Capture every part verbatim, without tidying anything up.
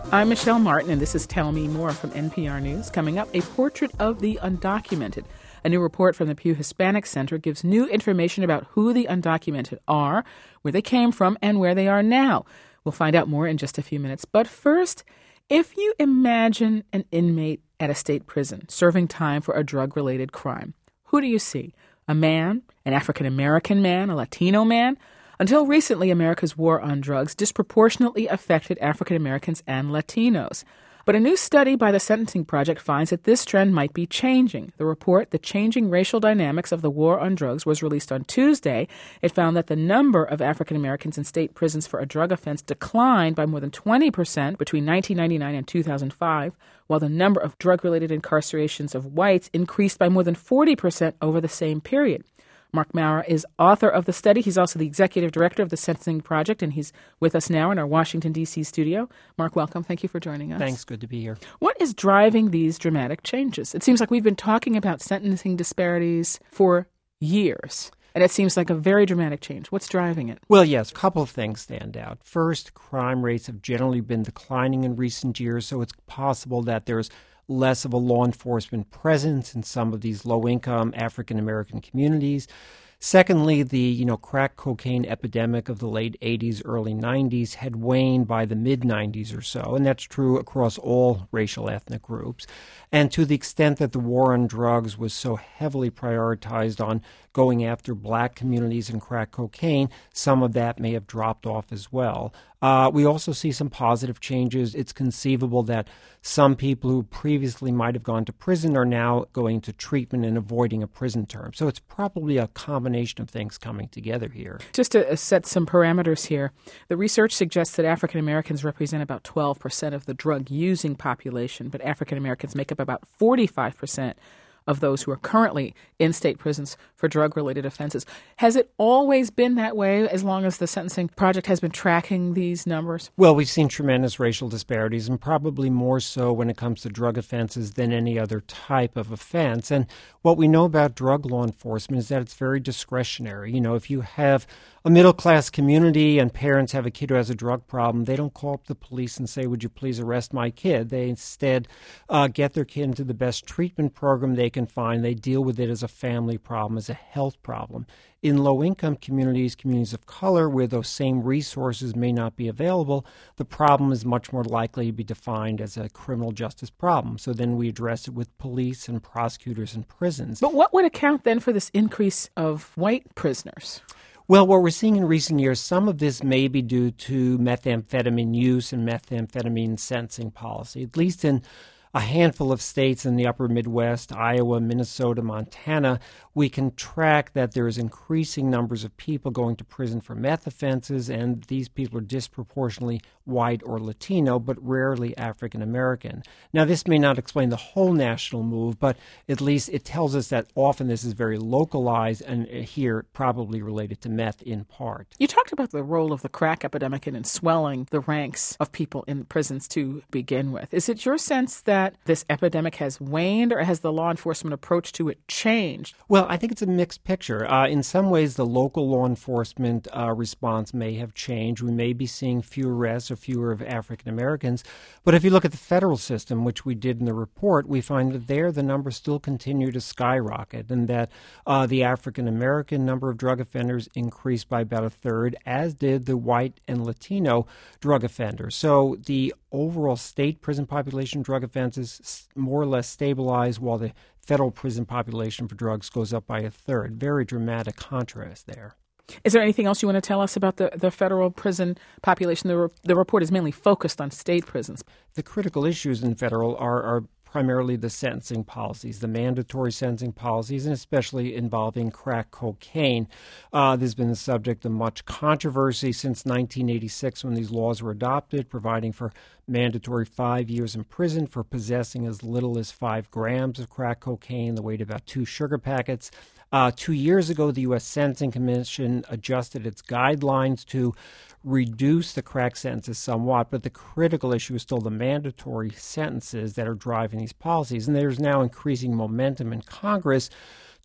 I'm Michelle Martin, and this is Tell Me More from N P R News. Coming up, a portrait of the undocumented. A new report from the Pew Hispanic Center gives new information about who the undocumented are, where they came from, and where they are now. We'll find out more in just a few minutes. But first, if you imagine an inmate at a state prison serving time for a drug-related crime, who do you see? A man, an African-American man, a Latino man? Until recently, America's war on drugs disproportionately affected African Americans and Latinos. But a new study by the Sentencing Project finds that this trend might be changing. The report, The Changing Racial Dynamics of the War on Drugs, was released on Tuesday. It found that the number of African Americans in state prisons for a drug offense declined by more than twenty percent between nineteen ninety-nine and two thousand five, while the number of drug-related incarcerations of whites increased by more than forty percent over the same period. Mark Maurer is author of the study. He's also the executive director of the Sentencing Project, and he's with us now in our Washington, D C studio. Mark, welcome. Thank you for joining us. Thanks. Good to be here. What is driving these dramatic changes? It seems like we've been talking about sentencing disparities for years, and it seems like a very dramatic change. What's driving it? Well, yes, a couple of things stand out. First, crime rates have generally been declining in recent years, so it's possible that there's less of a law enforcement presence in some of these low-income African-American communities. Secondly, the you know crack cocaine epidemic of the late eighties, early nineties had waned by the mid-nineties or so, and that's true across all racial ethnic groups. And to the extent that the war on drugs was so heavily prioritized on going after black communities and crack cocaine, some of that may have dropped off as well. Uh, we also see some positive changes. It's conceivable that some people who previously might have gone to prison are now going to treatment and avoiding a prison term. So it's probably a combination of things coming together here. Just to set some parameters here, the research suggests that African Americans represent about twelve percent of the drug-using population, but African Americans make up about forty-five percent of those who are currently in state prisons for drug-related offenses. Has it always been that way as long as the Sentencing Project has been tracking these numbers? Well, we've seen tremendous racial disparities, and probably more so when it comes to drug offenses than any other type of offense. And what we know about drug law enforcement is that it's very discretionary. You know, if you have a middle-class community and parents have a kid who has a drug problem, they don't call up the police and say, would you please arrest my kid? They instead uh, get their kid into the best treatment program they can find. They deal with it as a family problem, as a health problem. In low-income communities, communities of color, where those same resources may not be available, the problem is much more likely to be defined as a criminal justice problem. So then we address it with police and prosecutors and prisons. But what would account then for this increase of white prisoners? Well, what we're seeing in recent years, some of this may be due to methamphetamine use and methamphetamine sentencing policy, at least in a handful of states in the upper Midwest, Iowa, Minnesota, Montana. We can track that there is increasing numbers of people going to prison for meth offenses, and these people are disproportionately white or Latino, but rarely African American. Now, this may not explain the whole national move, but at least it tells us that often this is very localized, and here probably related to meth in part. You talked about the role of the crack epidemic in swelling the ranks of people in prisons to begin with. Is it your sense that this epidemic has waned, or has the law enforcement approach to it changed? Well, I think it's a mixed picture. Uh, in some ways, the local law enforcement uh, response may have changed. We may be seeing fewer arrests or fewer of African Americans. But if you look at the federal system, which we did in the report, we find that there the numbers still continue to skyrocket, and that uh, the African American number of drug offenders increased by about a third, as did the white and Latino drug offenders. So the overall state prison population drug offenses more or less stabilize, while the federal prison population for drugs goes up by a third. Very dramatic contrast there. Is there anything else you want to tell us about the, the federal prison population? The, re- the report is mainly focused on state prisons. The critical issues in federal are, are primarily the sentencing policies, the mandatory sentencing policies, and especially involving crack cocaine. Uh, there's been the subject of much controversy since nineteen eighty-six when these laws were adopted, providing for mandatory five years in prison for possessing as little as five grams of crack cocaine, the weight of about two sugar packets. Uh, two years ago, the U S Sentencing Commission adjusted its guidelines to reduce the crack sentences somewhat, but the critical issue is still the mandatory sentences that are driving these policies. And there's now increasing momentum in Congress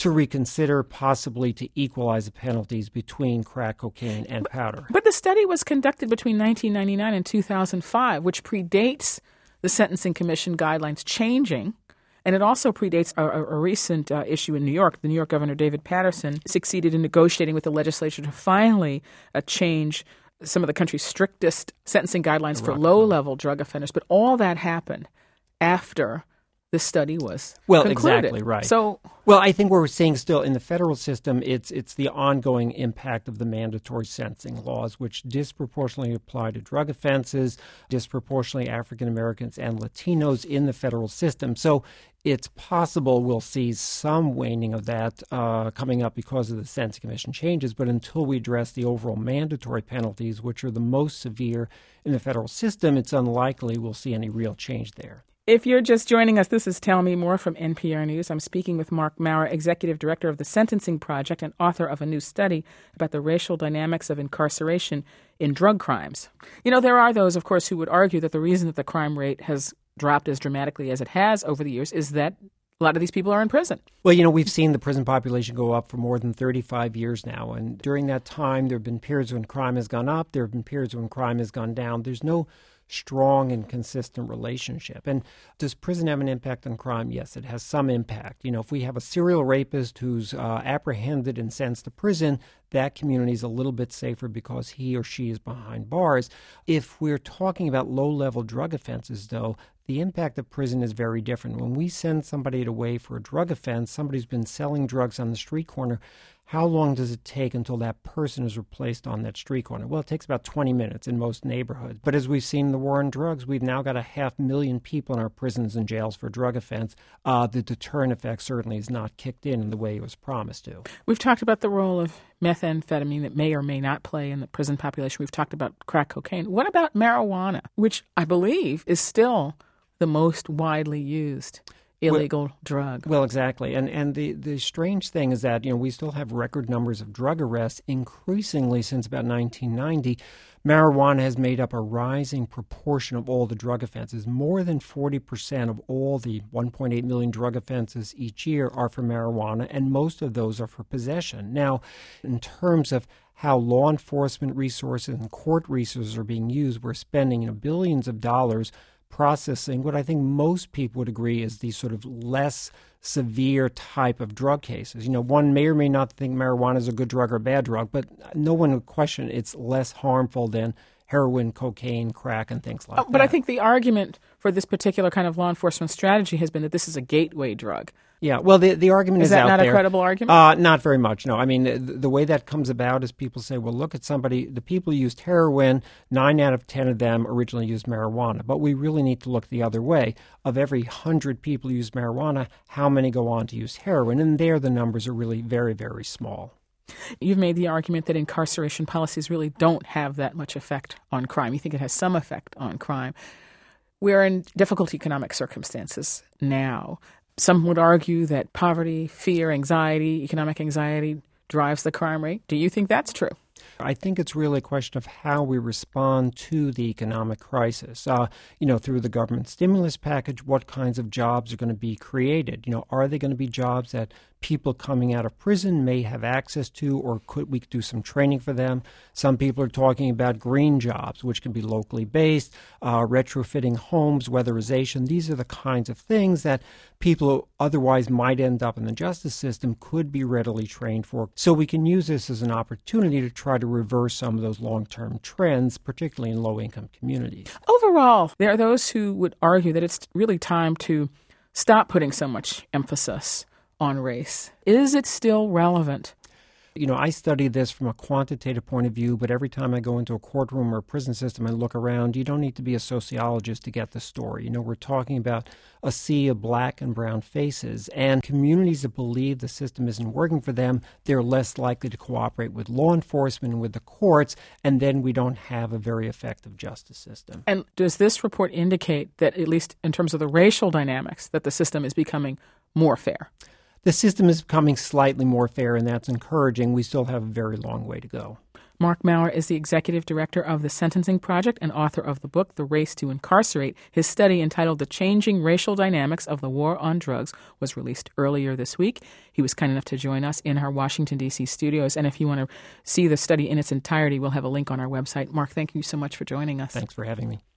to reconsider, possibly to equalize the penalties between crack cocaine and powder. But the study was conducted between nineteen ninety-nine and two thousand five, which predates the Sentencing Commission guidelines changing. And it also predates a, a, a recent uh, issue in New York. The New York Governor David Paterson succeeded in negotiating with the legislature to finally uh, change some of the country's strictest sentencing guidelines for low-level drug offenders. But all that happened after this study was well, concluded. Exactly right. So, well, I think what we're seeing still in the federal system, it's it's the ongoing impact of the mandatory sentencing laws, which disproportionately apply to drug offenses, disproportionately African Americans and Latinos in the federal system. So it's possible we'll see some waning of that uh, coming up because of the Sentencing Commission changes, but until we address the overall mandatory penalties, which are the most severe in the federal system, it's unlikely we'll see any real change there. If you're just joining us, this is Tell Me More from N P R News. I'm speaking with Mark Maurer, Executive Director of the Sentencing Project and author of a new study about the racial dynamics of incarceration in drug crimes. You know, there are those, of course, who would argue that the reason that the crime rate has dropped as dramatically as it has over the years is that a lot of these people are in prison. Well, you know, we've seen the prison population go up for more than thirty-five years now. And during that time, there have been periods when crime has gone up. There have been periods when crime has gone down. There's no strong and consistent relationship. And does prison have an impact on crime? Yes, it has some impact. You know, if we have a serial rapist who's uh, apprehended and sentenced to prison, that community is a little bit safer because he or she is behind bars. If we're talking about low-level drug offenses, though, the impact of prison is very different. When we send somebody away for a drug offense, somebody who's been selling drugs on the street corner, how long does it take until that person is replaced on that street corner? Well, it takes about twenty minutes in most neighborhoods. But as we've seen in the war on drugs, we've now got a half million people in our prisons and jails for drug offense. Uh, the deterrent effect certainly is not kicked in in the way it was promised to. We've talked about the role of methamphetamine that may or may not play in the prison population. We've talked about crack cocaine. What about marijuana, which I believe is still the most widely used illegal well, drug? Well, exactly. And and the, the strange thing is that, you know, we still have record numbers of drug arrests. Increasingly since about nineteen ninety, marijuana has made up a rising proportion of all the drug offenses. More than forty percent of all the one point eight million drug offenses each year are for marijuana, and most of those are for possession. Now, in terms of how law enforcement resources and court resources are being used, we're spending, you know, billions of dollars processing what I think most people would agree is the sort of less severe type of drug cases. You know, one may or may not think marijuana is a good drug or a bad drug, but no one would question it's less harmful than heroin, cocaine, crack, and things like oh, that. But I think the argument for this particular kind of law enforcement strategy has been that this is a gateway drug. Yeah, well, the the argument is, is that out not there. a credible argument? Uh, not very much, no. I mean, the, the way that comes about is people say, well, look at somebody, the people who used heroin, nine out of ten of them originally used marijuana. But we really need to look the other way. Of every hundred people who use marijuana, how many go on to use heroin? And there the numbers are really very, very small. You've made the argument that incarceration policies really don't have that much effect on crime. You think it has some effect on crime. We're in difficult economic circumstances now. Some would argue that poverty, fear, anxiety, economic anxiety drives the crime rate. Do you think that's true? I think it's really a question of how we respond to the economic crisis. Uh, you know, through the government stimulus package, what kinds of jobs are going to be created? You know, are they going to be jobs that people coming out of prison may have access to, or could we do some training for them? Some people are talking about green jobs, which can be locally based, uh, retrofitting homes, weatherization. These are the kinds of things that people who otherwise might end up in the justice system could be readily trained for. So we can use this as an opportunity to try to reverse some of those long-term trends, particularly in low-income communities. Overall, there are those who would argue that it's really time to stop putting so much emphasis on race. Is it still relevant? You know, I study this from a quantitative point of view, but every time I go into a courtroom or a prison system, I look around. You don't need to be a sociologist to get the story. You know, we're talking about a sea of black and brown faces, and communities that believe the system isn't working for them, they're less likely to cooperate with law enforcement and with the courts, and then we don't have a very effective justice system. And does this report indicate that, at least in terms of the racial dynamics, that the system is becoming more fair? the system is becoming slightly more fair, and that's encouraging. We still have a very long way to go. Mark Maurer is the executive director of the Sentencing Project and author of the book, The Race to Incarcerate. His study, entitled The Changing Racial Dynamics of the War on Drugs, was released earlier this week. He was kind enough to join us in our Washington, D C studios. And if you want to see the study in its entirety, we'll have a link on our website. Mark, thank you so much for joining us. Thanks for having me.